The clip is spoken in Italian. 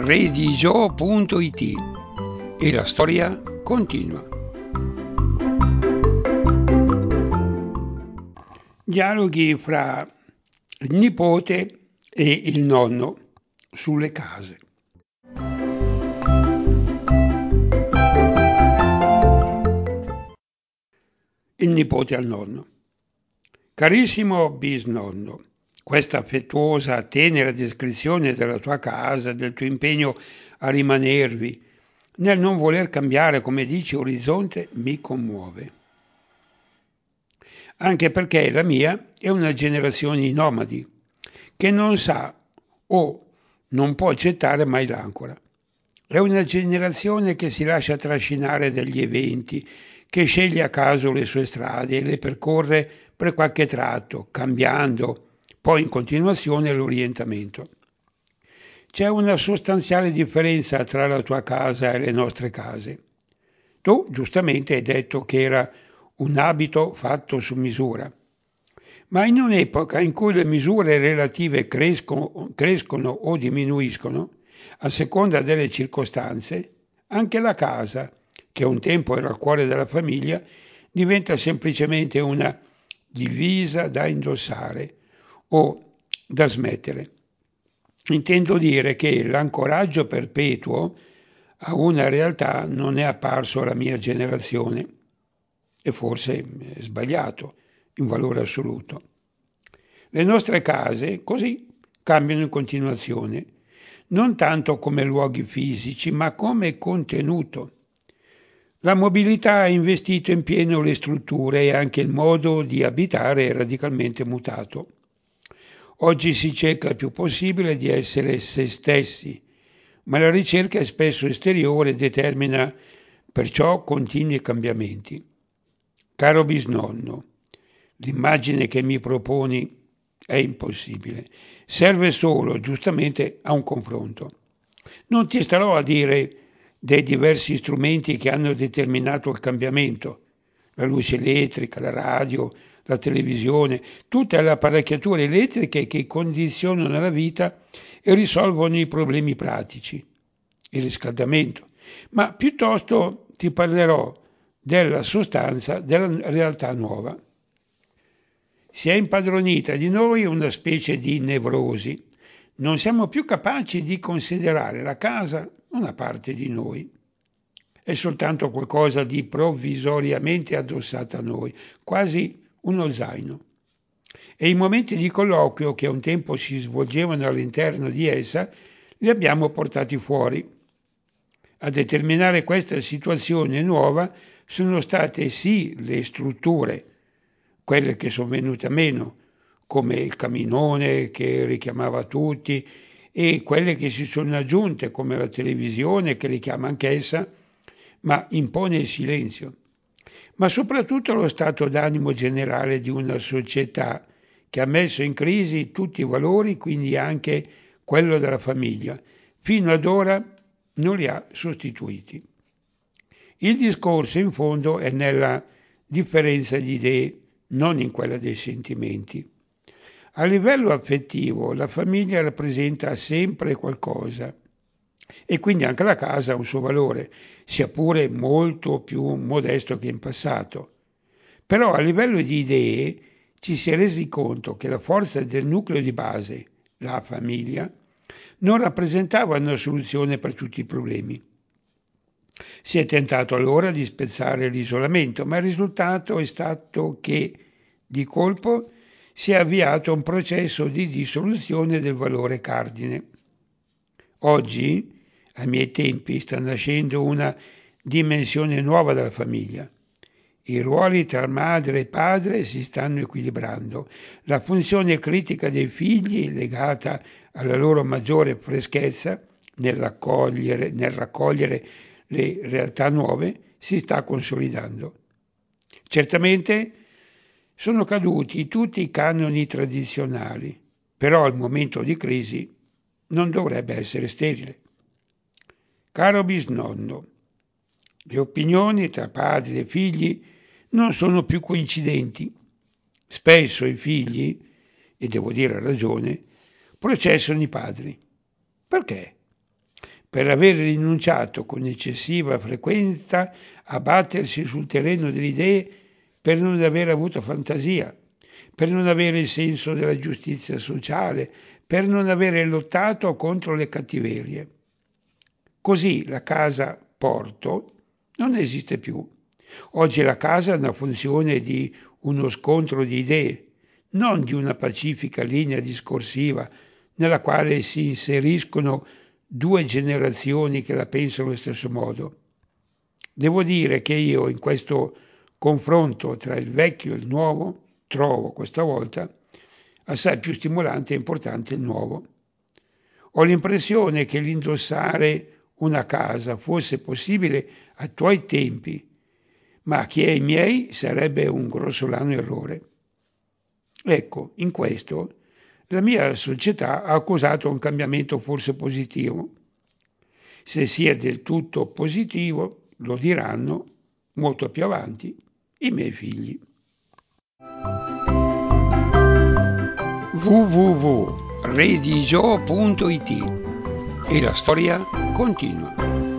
redigio.it e la storia continua. Dialoghi fra il nipote e il nonno sulle case. Il nipote al nonno. Carissimo bisnonno, questa affettuosa, tenera descrizione della tua casa, del tuo impegno a rimanervi, nel non voler cambiare, come dici, orizzonte, mi commuove. Anche perché la mia è una generazione di nomadi, che non sa o non può accettare mai l'ancora. È una generazione che si lascia trascinare dagli eventi, che sceglie a caso le sue strade e le percorre per qualche tratto, cambiando poi in continuazione l'orientamento. C'è una sostanziale differenza tra la tua casa e le nostre case. Tu giustamente hai detto che era un abito fatto su misura, ma in un'epoca in cui le misure relative crescono o diminuiscono, a seconda delle circostanze, anche la casa, che un tempo era il cuore della famiglia, diventa semplicemente una divisa da indossare o da smettere. Intendo dire che l'ancoraggio perpetuo a una realtà non è apparso alla mia generazione e forse è sbagliato in valore assoluto. Le nostre case così cambiano in continuazione, non tanto come luoghi fisici, ma come contenuto. La mobilità ha investito in pieno le strutture e anche il modo di abitare è radicalmente mutato. Oggi si cerca il più possibile di essere se stessi, ma la ricerca è spesso esteriore e determina perciò continui cambiamenti. Caro bisnonno, l'immagine che mi proponi è impossibile, serve solo, giustamente, a un confronto. Non ti starò a dire dei diversi strumenti che hanno determinato il cambiamento, la luce elettrica, la radio, la televisione, tutte le apparecchiature elettriche che condizionano la vita e risolvono i problemi pratici, il riscaldamento, ma piuttosto ti parlerò della sostanza della realtà nuova. Si è impadronita di noi una specie di nevrosi. Non siamo più capaci di considerare la casa una parte di noi. È soltanto qualcosa di provvisoriamente addossato a noi, quasi uno zaino. E i momenti di colloquio che un tempo si svolgevano all'interno di essa li abbiamo portati fuori. A determinare questa situazione nuova sono state sì le strutture, quelle che sono venute a meno, come il caminone che richiamava tutti, e quelle che si sono aggiunte, come la televisione che richiama anch'essa, ma impone il silenzio. Ma soprattutto lo stato d'animo generale di una società che ha messo in crisi tutti i valori, quindi anche quello della famiglia. Fino ad ora non li ha sostituiti. Il discorso in fondo è nella differenza di idee, non in quella dei sentimenti. A livello affettivo la famiglia rappresenta sempre qualcosa e quindi anche la casa ha un suo valore, sia pure molto più modesto che in passato. Però a livello di idee ci si è resi conto che la forza del nucleo di base, la famiglia, non rappresentava una soluzione per tutti i problemi. Si è tentato allora di spezzare l'isolamento, ma il risultato è stato che, di colpo, si è avviato un processo di dissoluzione del valore cardine. Oggi, ai miei tempi, sta nascendo una dimensione nuova della famiglia. I ruoli tra madre e padre si stanno equilibrando. La funzione critica dei figli, legata alla loro maggiore freschezza nel raccogliere le realtà nuove, si sta consolidando. Certamente sono caduti tutti i canoni tradizionali, però il momento di crisi non dovrebbe essere sterile. Caro bisnonno, le opinioni tra padri e figli non sono più coincidenti. Spesso i figli, e devo dire a ragione, processano i padri. Perché? per aver rinunciato con eccessiva frequenza a battersi sul terreno delle idee, per non aver avuto fantasia, per non avere il senso della giustizia sociale, per non avere lottato contro le cattiverie. Così la casa porto non esiste più. Oggi la casa ha una funzione di uno scontro di idee, non di una pacifica linea discorsiva nella quale si inseriscono due generazioni che la pensano allo stesso modo. Devo dire che io in questo confronto tra il vecchio e il nuovo trovo questa volta assai più stimolante e importante il nuovo. Ho l'impressione che l'indossare una casa fosse possibile ai tuoi tempi, ma che ai miei sarebbe un grossolano errore. Ecco, in questo la mia società ha accusato un cambiamento forse positivo. Se sia del tutto positivo, lo diranno molto più avanti i miei figli. www.redigio.it e la storia continua.